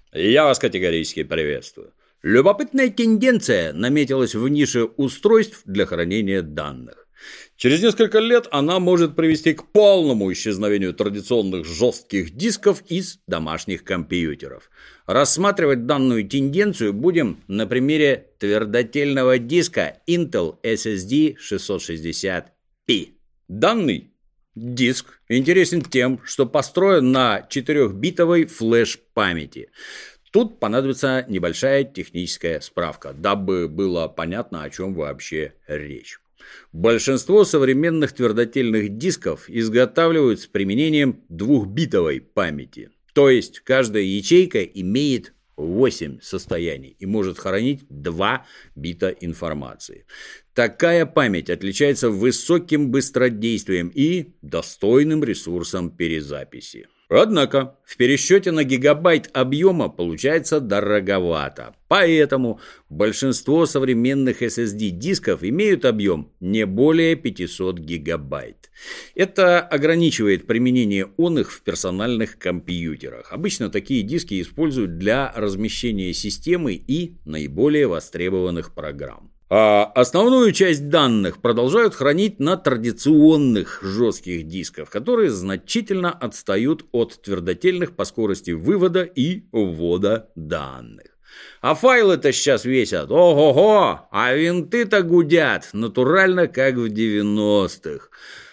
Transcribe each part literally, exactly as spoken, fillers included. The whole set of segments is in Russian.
Я вас категорически приветствую. Любопытная тенденция наметилась в нише устройств для хранения данных. Через несколько лет она может привести к полному исчезновению традиционных жестких дисков из домашних компьютеров. Рассматривать данную тенденцию будем на примере твердотельного диска Intel эс эс ди шестьсот шестьдесят пи. Данный диск интересен тем, что построен на четырёхбитовой флеш-памяти. Тут понадобится небольшая техническая справка, дабы было понятно, о чем вообще речь. Большинство современных твердотельных дисков изготавливают с применением двухбитовой памяти. То есть каждая ячейка имеет восемь состояний и может хранить два бита информации. Такая память отличается высоким быстродействием и достойным ресурсом перезаписи. Однако в пересчете на гигабайт объема получается дороговато, поэтому большинство современных эс эс ди дисков имеют объем не более пятьсот гигабайт. Это ограничивает применение оных в персональных компьютерах. Обычно такие диски используют для размещения системы и наиболее востребованных программ. А основную часть данных продолжают хранить на традиционных жестких дисках, которые значительно отстают от твердотельных по скорости вывода и ввода данных. А файлы-то сейчас весят, ого-го, а винты-то гудят, натурально как в девяностых.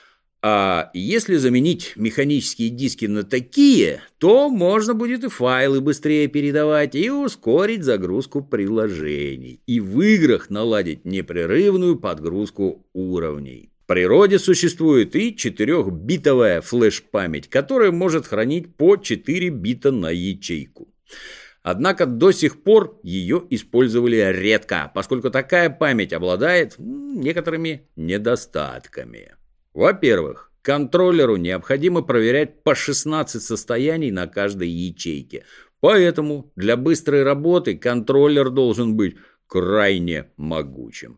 А если заменить механические диски на такие, то можно будет и файлы быстрее передавать, и ускорить загрузку приложений, и в играх наладить непрерывную подгрузку уровней. В природе существует и четырёхбитовая флеш-память, которая может хранить по четыре бита на ячейку. Однако до сих пор ее использовали редко, поскольку такая память обладает некоторыми недостатками. Во-первых, контроллеру необходимо проверять по шестнадцать состояний на каждой ячейке, поэтому для быстрой работы контроллер должен быть крайне могучим.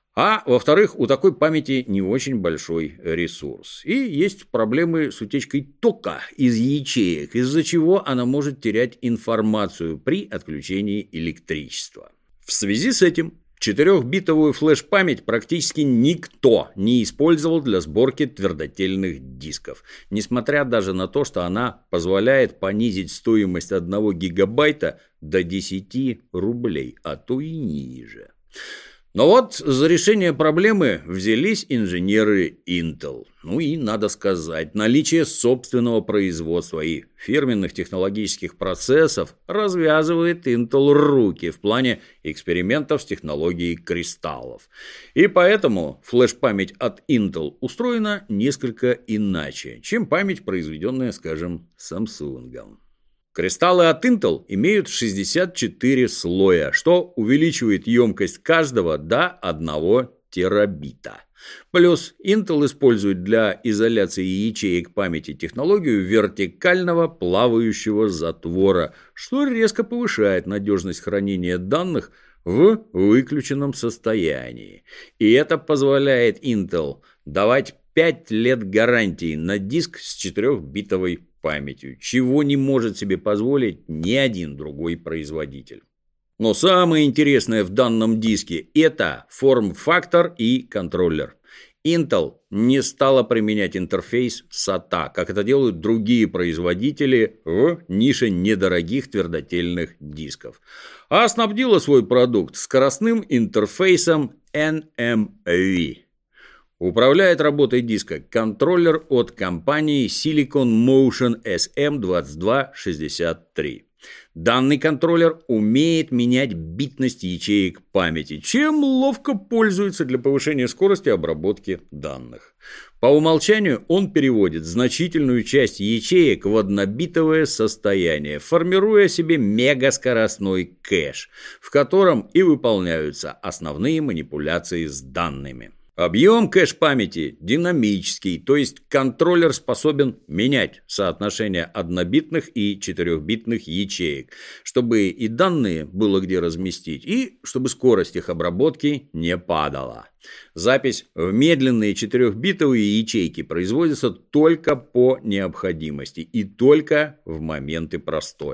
А во-вторых, у такой памяти не очень большой ресурс. И есть проблемы с утечкой тока из ячеек, из-за чего она может терять информацию при отключении электричества. В связи с этим четырёхбитовую флеш-память практически никто не использовал для сборки твердотельных дисков, несмотря даже на то, что она позволяет понизить стоимость одного гигабайта до десяти рублей, а то и ниже. Но вот за решение проблемы взялись инженеры Intel. Ну и, надо сказать, наличие собственного производства и фирменных технологических процессов развязывает Intel руки в плане экспериментов с технологией кристаллов. И поэтому флеш-память от Intel устроена несколько иначе, чем память, произведенная, скажем, Samsung. Кристаллы от Intel имеют шестьдесят четыре слоя, что увеличивает емкость каждого до одного терабита. Плюс Intel использует для изоляции ячеек памяти технологию вертикального плавающего затвора, что резко повышает надежность хранения данных в выключенном состоянии. И это позволяет Intel давать пять лет гарантии на диск с четырёхбитовой памятью, чего не может себе позволить ни один другой производитель. Но самое интересное в данном диске – это форм-фактор и контроллер. Intel не стала применять интерфейс сата, как это делают другие производители в нише недорогих твердотельных дисков, а снабдила свой продукт скоростным интерфейсом эн эм ви. Управляет работой диска контроллер от компании Silicon Motion эс эм двадцать два шестьдесят три. Данный контроллер умеет менять битность ячеек памяти, чем ловко пользуется для повышения скорости обработки данных. По умолчанию он переводит значительную часть ячеек в однобитовое состояние, формируя себе мегаскоростной кэш, в котором и выполняются основные манипуляции с данными. Объем кэш-памяти динамический, то есть контроллер способен менять соотношение однобитных и четырёхбитных ячеек, чтобы и данные было где разместить, и чтобы скорость их обработки не падала. Запись в медленные четырёхбитовые ячейки производится только по необходимости и только в моменты простоя.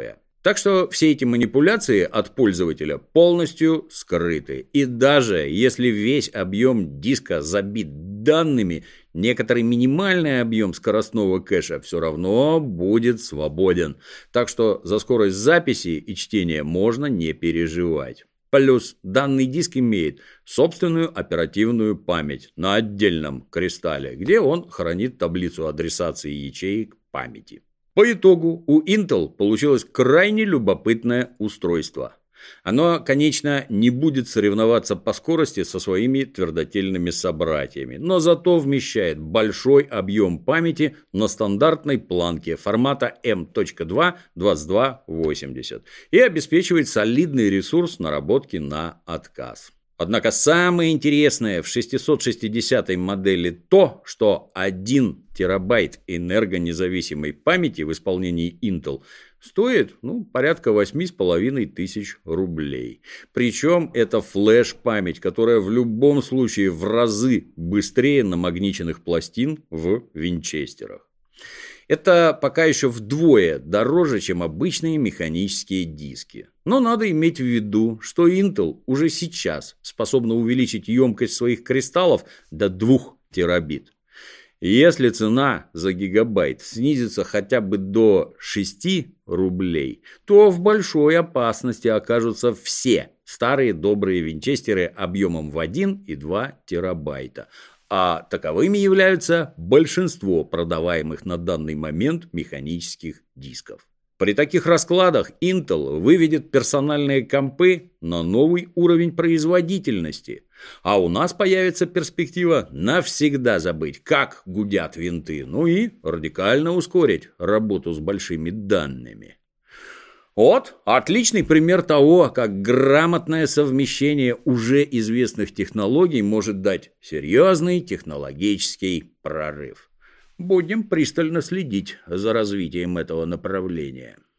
Так что все эти манипуляции от пользователя полностью скрыты. И даже если весь объем диска забит данными, некоторый минимальный объем скоростного кэша все равно будет свободен. Так что за скорость записи и чтения можно не переживать. Плюс данный диск имеет собственную оперативную память на отдельном кристалле, где он хранит таблицу адресации ячеек памяти. По итогу у Intel получилось крайне любопытное устройство. Оно, конечно, не будет соревноваться по скорости со своими твердотельными собратьями, но зато вмещает большой объем памяти на стандартной планке формата эм два двадцать два восемьдесят и обеспечивает солидный ресурс наработки на отказ. Однако самое интересное в шестисот шестидесятой модели то, что один терабайт энергонезависимой памяти в исполнении Intel стоит ну, порядка восемь с половиной тысяч рублей. Причем это флеш-память, которая в любом случае в разы быстрее намагниченных пластин в винчестерах. Это пока еще вдвое дороже, чем обычные механические диски. Но надо иметь в виду, что Intel уже сейчас способна увеличить емкость своих кристаллов до двух терабит. Если цена за гигабайт снизится хотя бы до шести рублей, то в большой опасности окажутся все старые добрые винчестеры объемом в один и два терабайта. А таковыми являются большинство продаваемых на данный момент механических дисков. При таких раскладах Intel выведет персональные компы на новый уровень производительности, а у нас появится перспектива навсегда забыть, как гудят винты, ну и радикально ускорить работу с большими данными. Вот отличный пример того, как грамотное совмещение уже известных технологий может дать серьезный технологический прорыв. Будем пристально следить за развитием этого направления.